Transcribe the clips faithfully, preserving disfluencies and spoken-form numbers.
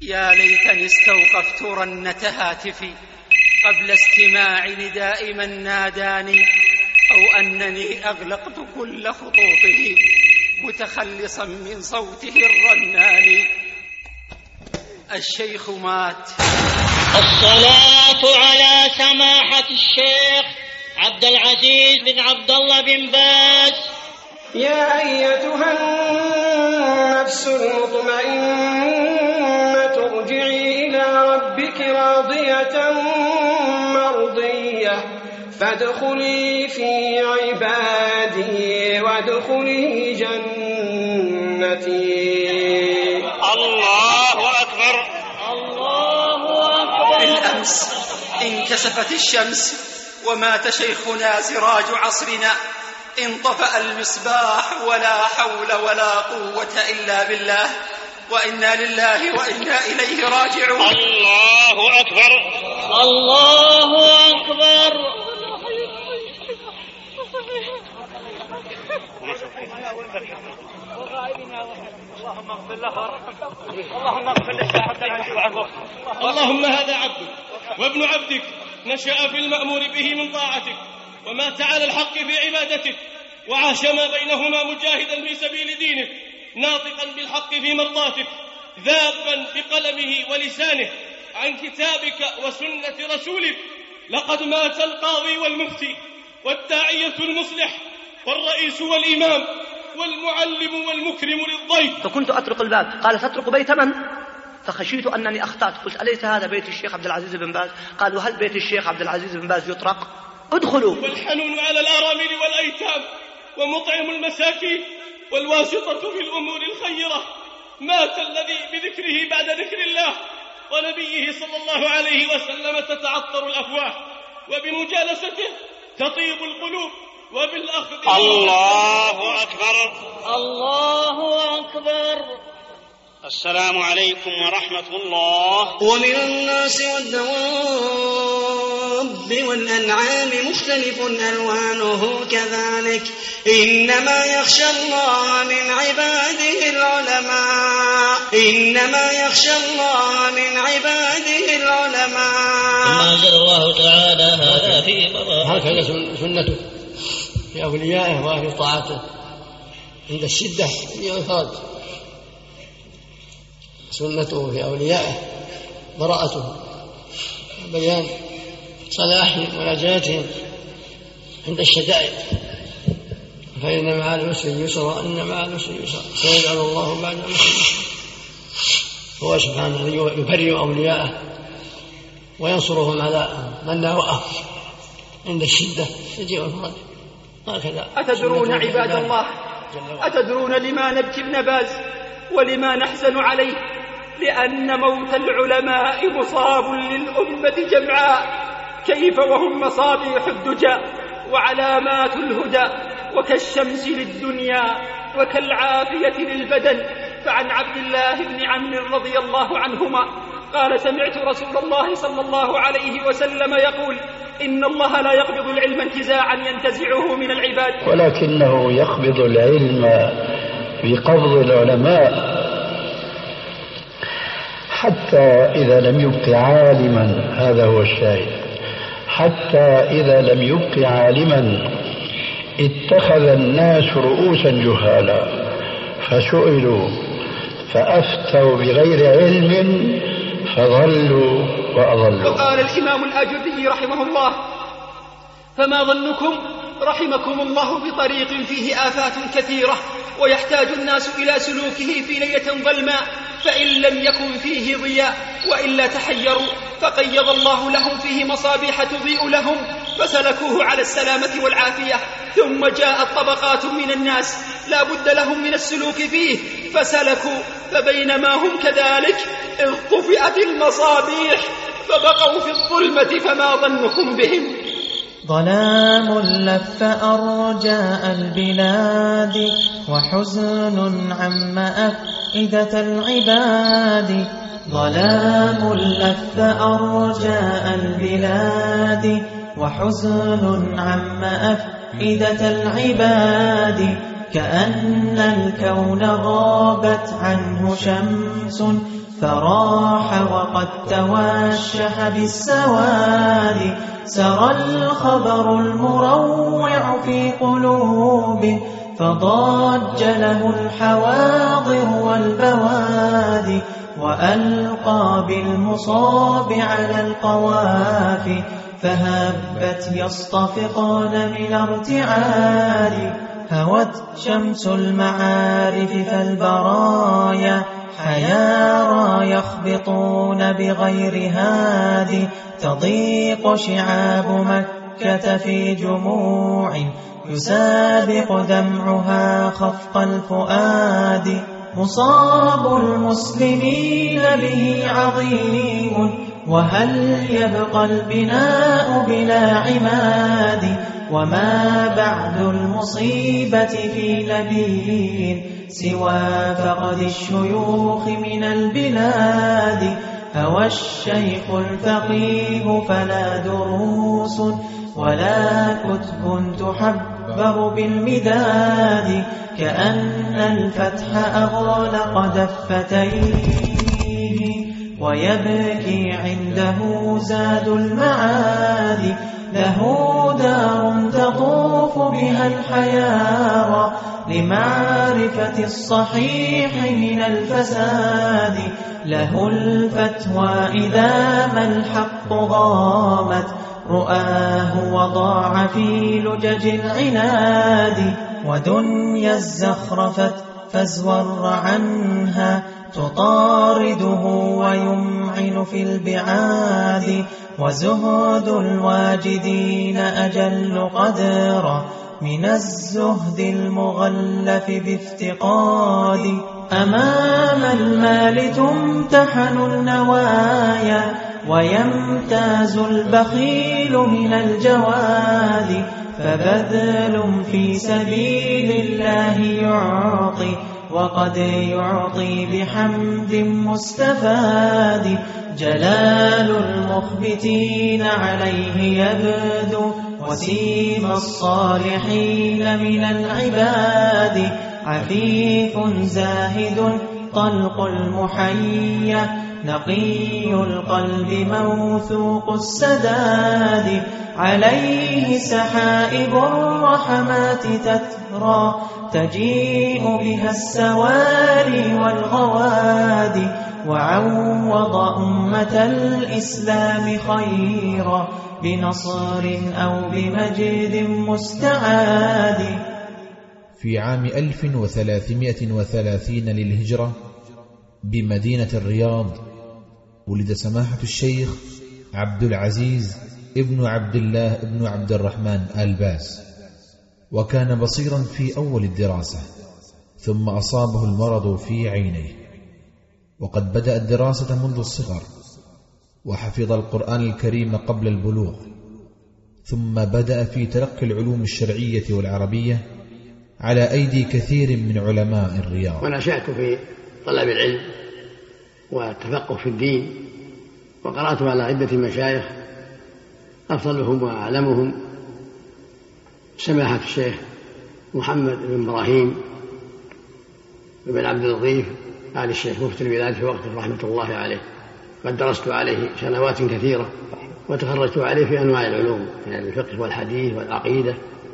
يا ليتني استوقفت رنة هاتفي قبل استماع نداء من ناداني، أو أنني أغلقت كل خطوطه متخلصا من صوته الرنان. الشيخ مات. الصلاة على سماحة الشيخ عبد العزيز بن عبد الله بن باز. يا أيتها النفس المطمئنة ارجعي إلى ربك راضية مرضية فادخلي في عبادي وادخلي جنتي. الله أكبر الله أكبر. بالأمس انكسفت الشمس ومات شيخنا سراج عصرنا، انطفأ المصباح ولا حول ولا قوة إلا بالله، وإنا لله وإنا إليه راجعون. الله أكبر الله أكبر. اللهم اغفر له اللهم اغفر له. اللهم هذا عبدك وابن عبدك نشأ في المأمور به من طاعتك ومات على الحق في عبادتك وعاش ما بينهما مجاهدا في سبيل دينك ناطقا بالحق في مرضاتك ذابا بقلمه ولسانه عن كتابك وسنة رسولك. لقد مات القاضي والمفتي والداعية المصلح والرئيس والإمام والمعلم والمكرم للضيف. فكنت أطرق الباب، قال تطرق بيت من؟ فخشيت أنني أخطأت، قلت أليس هذا بيت الشيخ عبد العزيز بن باز؟ قالوا هل بيت الشيخ عبد العزيز بن باز يطرق؟ ادخلوا. والحنون على الأرامل والأيتام ومطعم المساكين والواسطة في الأمور الخيرة. مات الذي بذكره بعد ذكر الله ونبيه صلى الله عليه وسلم تتعطر الأفواه، وبمجالسته تطيب القلوب، وبالأخذ. الله أكبر الله أكبر. السلام عليكم ورحمة الله. ومن الناس والدواب والأنعام مختلف ألوانه كذلك إنما يخشى الله من عباده العلماء إنما يخشى الله من عباده العلماء. ثم أنزل الله تعالى هذا في مراحل. هكذا سنته في أوليائه وأهل طاعته عند الشدة يفرد. سنته في أوليائه براءته بيان صلاحهم ونجاتهم عند الشدائد، فإن مع العسر يسرا إن مع العسر يسرا سيجعل الله بعد العسر يسرا. هو سبحانه يبرئ أولياءه وينصرهم على من ناوأه عند الشدة يجيء الفرج. هكذا. أتدرون عباد الله، أتدرون لما نبكي ابن باز ولما نحزن عليه؟ لأن موت العلماء مصاب للأمة جمعاء، كيف وهم مصابيح الدجى وعلامات الهدى وكالشمس للدنيا وكالعافية للبدن. فعن عبد الله بن عمرو رضي الله عنهما قال سمعت رسول الله صلى الله عليه وسلم يقول إن الله لا يقبض العلم انتزاعا ينتزعه من العباد، ولكنه يقبض العلم بقبض العلماء حتى إذا لم يبق عالما. هذا هو الشاهد. حتى إذا لم يبق عالما اتخذ الناس رؤوسا جهالا فسئلوا فأفتوا بغير علم فضلوا وأضلوا. وقال الإمام الآجري رحمه الله فما ظنكم رحمكم الله بطريق فيه آفات كثيرة ويحتاج الناس إلى سلوكه في ليلة ظلماء، فإن لم يكن فيه ضياء وإلا تحيروا، فقيض الله لهم فيه مصابيح تضيء لهم فسلكوه على السلامة والعافية. ثم جاءت طبقات من الناس لا بد لهم من السلوك فيه فسلكوا، فبينما هم كذلك إذ طفئت المصابيح فبقوا في الظلمة، فما ظنكم بهم؟ ظلام لف أرجاء البلاد وحزن عم أفئدة العباد. ظلام لف أرجاء البلاد وحزن عم أفئدة العباد. كأن الكون غابت عنه شمس فراح وقد توشح بالسواد. سرى الخبر المروع في قلوب فضاج له الحواضر والبوادي، وألقى بالمصاب على القوافي فهبت يصطفقان من ارتعاد. هوت شمس المعارف فالبرايا حيارى يخبطون بغير هادي. تضيق شعاب مكة في جموع يسابق دمعها خفق الفؤاد. مصاب المسلمين به عظيم، وهل يبقى البناء بلا عماد؟ وما بعد المصيبة في نبي سوى فقد الشيوخ من البلاد. هوى الشيخ الفقيه فلا دروس ولا كتب تحبر بالمداد. كأن الفتح أغلق دفتيه ويبكي عنده زاد المعاد. له دار تطوف بها الحيارى لمعرفة الصحيح من الفساد. له الفتوى إذا ما الحق غامت رؤاه وضاع في لجج العناد. ودنيا الزخرفت فازور عنها تطارده ويمعن في البعاد. وزهد الواجدين أجل قدرا من الزهد المغلف بافتقاد. أمام المال تمتحن النوايا ويمتاز البخيل من الجواد. فبذل في سبيل الله يعطي وقد يعطي بحمد مستفاد. جلال المخبتين عليه يبدو وسيم الصالحين من العباد. عفيف زاهد طلق المحيا نقي القلب موثوق السداد. عليه سحائب الرحمات تترى تجيء بها السواري والغواد. وعوض أمة الإسلام خيرا بنصر أو بمجد مستعاد. في عام ألف وثلاثمائة وثلاثين للهجرة بمدينة الرياض ولد سماحة الشيخ عبد العزيز ابن عبد الله ابن عبد الرحمن آل باس، وكان بصيرا في أول الدراسة، ثم أصابه المرض في عينيه، وقد بدأ الدراسة منذ الصغر، وحفظ القرآن الكريم قبل البلوغ، ثم بدأ في تلقي العلوم الشرعية والعربية على أيدي كثير من علماء الرياض. ونشأت في طلب العلم والتفقه في الدين، وقرأت على عدة مشايخ أفضلهم وأعلمهم سماحة الشيخ محمد بن إبراهيم بن عبد اللطيف آل الشيخ مفتي البلاد في وقته رحمة الله عليه. قد درست عليه سنوات كثيرة وتخرجت عليه في أنواع العلوم من يعني الفقه والحديث والعقيدة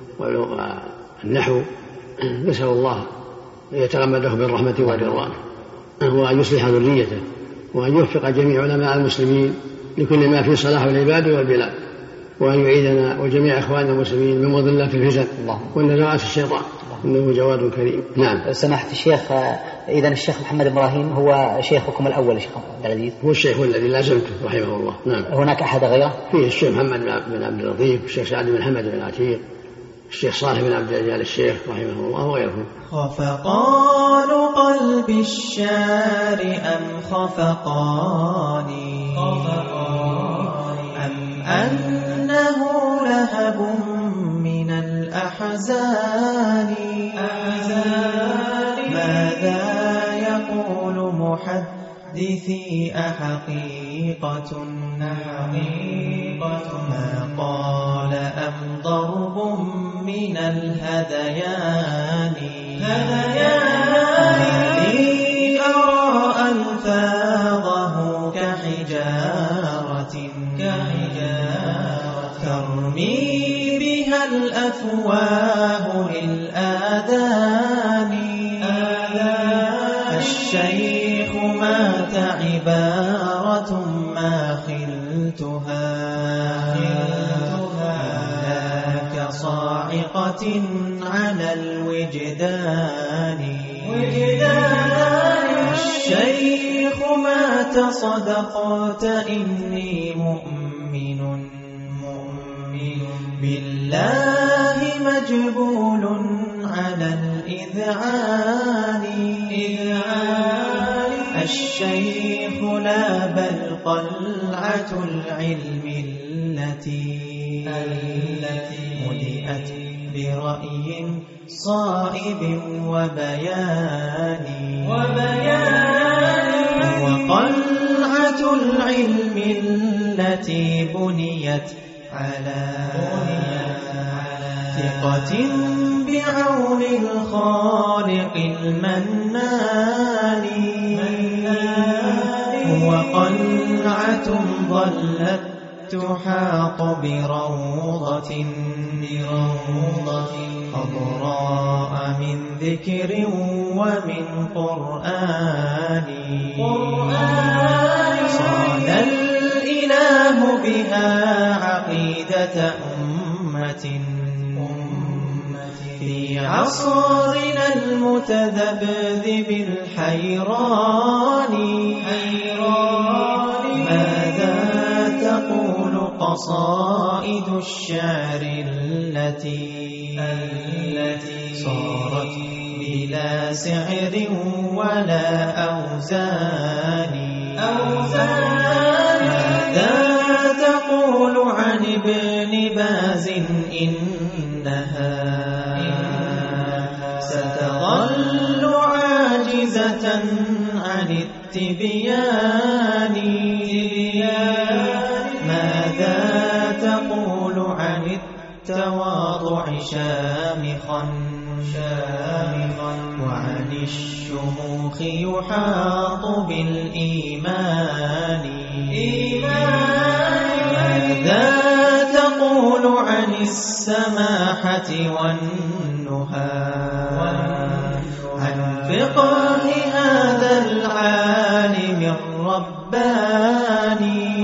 والنحو. نسأل الله أن يتغمده بالرحمة والرضوان وأن يصلح ذريته وأن يوفق جميع علماء المسلمين لكل ما في صلاح العباد والبلاد، وأن يعيدنا وجميع إخواننا المسلمين من مضلات الفتن ونزغات الشيطان، إنه جواد كريم. نعم. سماحة الشيخ، إذن الشيخ محمد إبراهيم هو شيخكم الأول شيخ عبد العزيز؟ هو الشيخ الذي لازمته رحمه الله. نعم. هناك أحد غيره؟ فيه الشيخ محمد بن عبد اللطيف، الشيخ سعد بن حمد بن عتيق، الشيخ صالح بن عبد العزيز الشيخ رحمه الله وغيرهم. خفقان قلب الشار أم خفقاني أم أنه لهب من الأحزان؟ ماذا يقول محدثي أحقيقة ما قال أم ضرب من الهذيان الذي أرى ألفاظه كحجارة ترمي بها الأفواه للآذان الشيخ مات عبارة ما خلتها إلا كصاعقة على الوجدان الشيخ مات صدقت إني مؤمن بالله مجبول على الإذعان الشيخ لا بل قلعة العلم التي ملئت برأي صائب وبيان وقلعة العلم التي بنيت على ثقة بعون الخالق المنان وقلعة ظلت تحاط بروضة خضراء من ذكر ومن قرآن صان الإله بها عقيدة أمة في عصرنا المتذبذب الحيران ماذا تقول قصائد الشعر التي صارت بلا سعر ولا أوزان ماذا تقول عن ابن باز إنها ستظل عاجزة عن التبيان ماذا تقول عن التواضع شامخا وعن الشموخ يحاط بالإيمان ماذا تقول عن السماحة والنهى عن فقه هذا العالم الرباني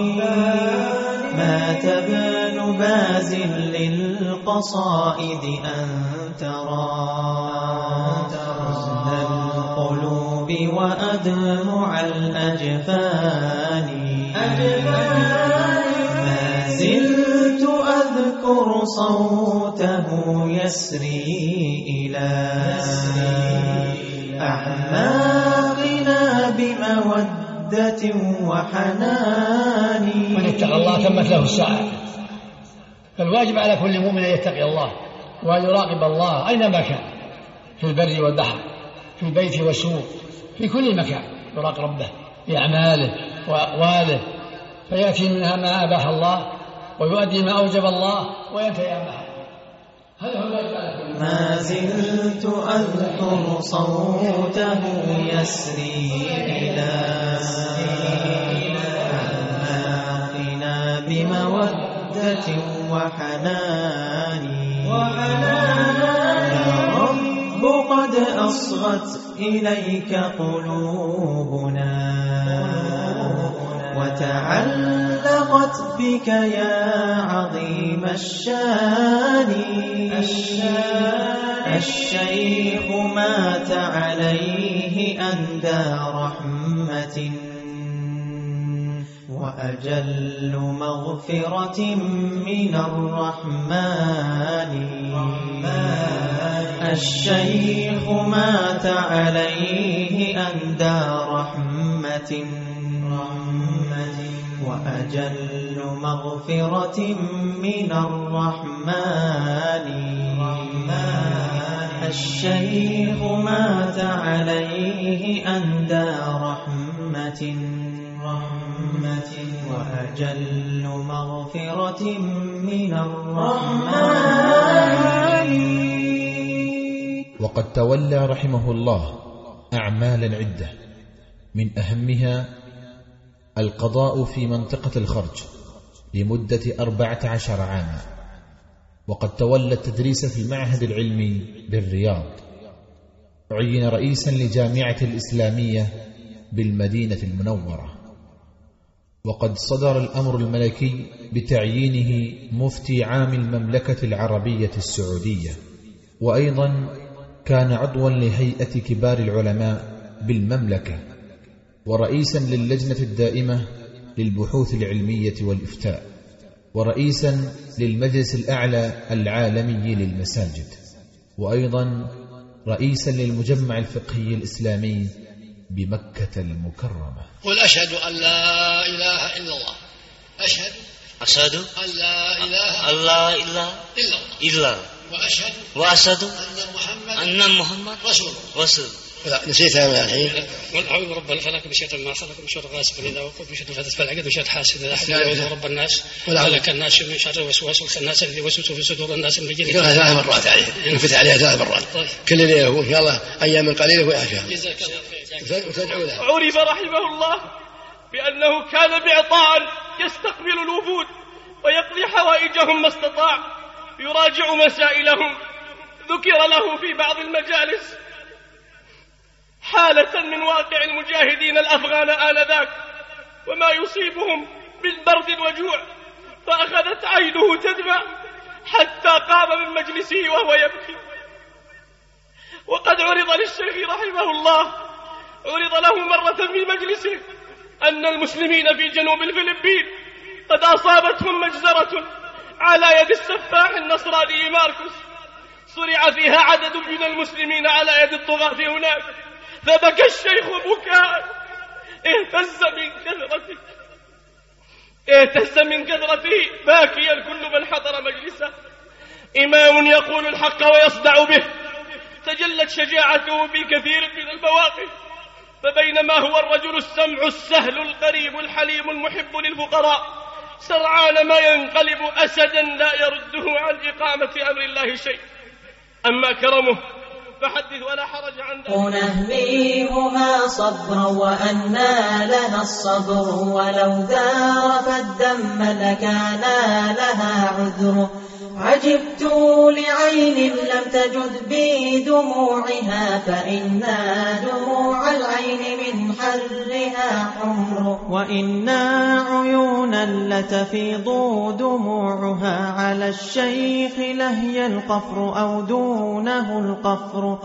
مات ابن باز للقصائد أن ترى حزن القلوب وأدمع الأجفان ما زلت أذكر صوته يسري إلى أعماقنا بمودة وحنان من اتقى الله تمت له الساعة فالواجب على كل مؤمن أن يتقي الله وأن يراقب الله أينما كان في البر والبحر في البيت والسوق في كل مكان يراقب ربه بأعماله وأقواله فيأتي منها ما أباح الله ويؤدي ما أوجب الله وينتهي عما حرم هذا هو الواجب على كل مؤمن. ما زلت أذكر صوته يسري إلى أعماقنا بمودة وحنان يا رب قد أصغت إليك قلوبنا وتعلقت بك يا عظيم الشان الشيخ مات عليه أندى رحمة وأجل مغفرة من الرحمن الشيخ مات عليه أندى رحمة وأجل مغفرة من الرحمن الشيخ مات عليه أندى رحمة رحمة وأجل مغفرة من الرحمن. وقد تولى رحمه الله أعمالا عدة، من أهمها القضاء في منطقة الخرج لمدة أربعة عشر عاما، وقد تولى التدريس في المعهد العلمي بالرياض، عين رئيسا لجامعة الإسلامية بالمدينة المنورة، وقد صدر الأمر الملكي بتعيينه مفتي عام المملكة العربية السعودية، وأيضا كان عضوا لهيئة كبار العلماء بالمملكة، ورئيسا للجنة الدائمة للبحوث العلمية والإفتاء، ورئيسا للمجلس الأعلى العالمي للمساجد، وأيضا رئيسا للمجمع الفقهي الإسلامي بمكة المكرمة. قل أشهد أن لا إله إلا الله. أشهد أشهد أن لا إله الله إلا إلا إلا وأشهد وأشهد أن محمد أن محمد رسول رسول. لا نسيتها من الحين. قل أعوذ برب الفلق من شر ما خلق من شر غاسق إذا وقب من شر فتس فالعقد من شر حاسد إذا حسد أعوذ برب الناس ملك الناس من شر وسواس الناس الذي يوسوس في صدور الناس من الجن. يقولها ثلاث مرات عليه، ينفتح عليها ثلاث مرات كل ليلة وإن شاء الله أيام قليلة ويعافيها. وتدعو له. عرف رحمه الله بأنه كان بعطاء يستقبل الوفود ويقضي حوائجهم ما استطاع، يراجع مسائلهم. ذكر له في بعض المجالس حالة من واقع المجاهدين الأفغان آنذاك وما يصيبهم بالبرد والجوع، فأخذت عينه تدمع حتى قام من مجلسه وهو يبكي. وقد عرض للشيخ رحمه الله عرض له مرة في مجلسه أن المسلمين في جنوب الفلبين قد أصابتهم مجزرة على يد السفاح النصراني ماركوس، صرع فيها عدد من المسلمين على يد الطغاة هناك، فبكى الشيخ بكاء اهتز من كثرته اهتز من كثرته باكيا كل من حضر مجلسه. إمام يقول الحق ويصدع به، تجلت شجاعته في كثير من المواقف، فبينما هو الرجل السمع السهل القريب الحليم المحب للفقراء سرعان ما ينقلب أسدا لا يرده عن إقامة أمر الله شيء. أما كرمه فحدث ولا حرج عن ذلك. أنهميها صبرا وأنى لها الصبر، ولو ذارف الدم لكان لها عذر. عجبت لعين لم تجد بدموعها، فإن دموع العين من حرها حمر. وإنا عيونا لتفيض دموعها على الشيخ لهي القفر أو دونه القفر.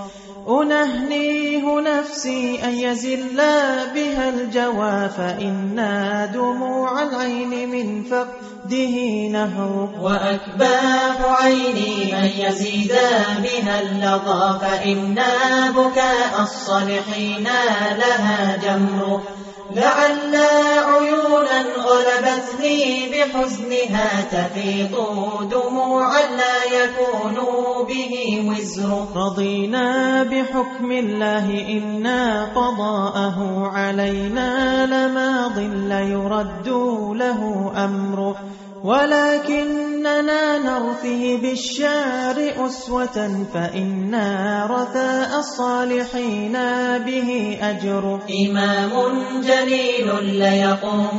أنهنيه نفسي أن يزل بها الجوى، فإن دموع العين من فقده نهر. وأكباح عيني أن يزيد بها اللظى، فإن بكاء الصالحين لها جمر. لعل عيونا غلبتني بحزنها تفيض دموعا لا يكون به وزر. رضينا بحكم الله إنا قضاءه علينا لماض لا يرد له أمر. ولكننا نرثي بالشار أسوة، فإنا رثاء الصالحين به أجر. إمام جليل ليقوم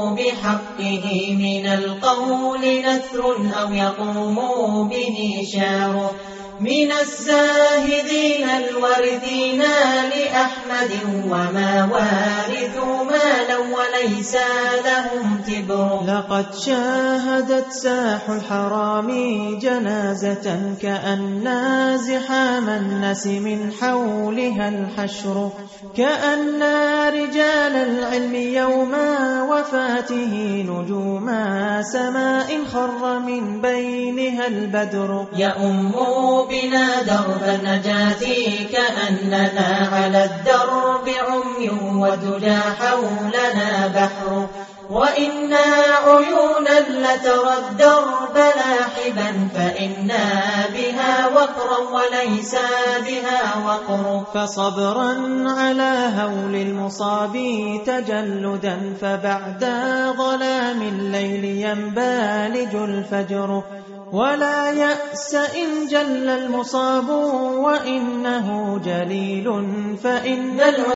بحقه من القول نثر أو يقوم به شعر. من الزاهدين الوارثين لأحمد، وما وارثوا مالا وليس لهم تبر. لقد شاهدت ساح الحرام جنازة كأن زحام الناس من حولها الحشر. كأن رجال العلم يوم وفاته نجوم سماء خر من بينها البدر. يأم بنا درب النجاة كأننا على الدرب عمي ودجى حولنا بحر. وإنا عيونا لترى الدرب لاحبا فإنا بها وقرا وليس بها وقر فصبرا على هول المصاب تجلدا فبعد ظلام الليل ينبالج الفجر ولا يأس إن جل المصاب وإنه جليل فإن